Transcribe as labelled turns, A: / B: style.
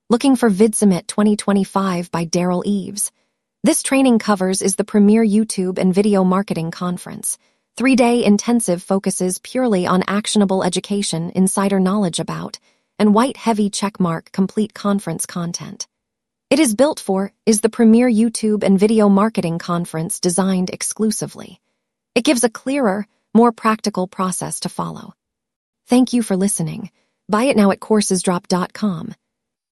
A: Looking for VidSummit 2025 by Daryl Eves. This training covers is the premier YouTube and video marketing conference. 3-day intensive focuses purely on actionable education, insider knowledge about, and white heavy checkmark complete conference content. It is built for is the premier YouTube and video marketing conference designed exclusively. It gives a clearer, more practical process to follow. Thank you for listening. Buy it now at coursesdrop.com.